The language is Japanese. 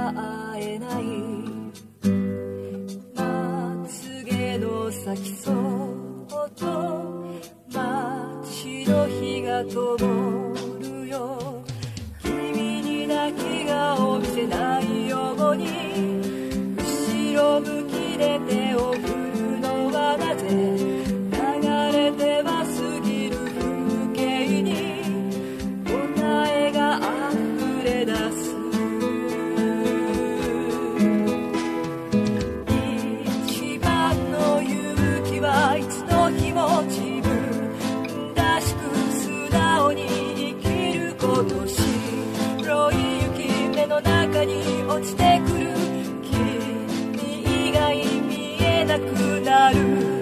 は会えないまつげの先そっと街の日が灯るよ君に泣き顔見せないように後ろ向きで手を振るのはなぜ流れては過ぎる風景に答えが溢れ出す一番の勇気はいつの日も自分らしく素直に生きること白い雪目の中に落ちてくる君以外見えなくなる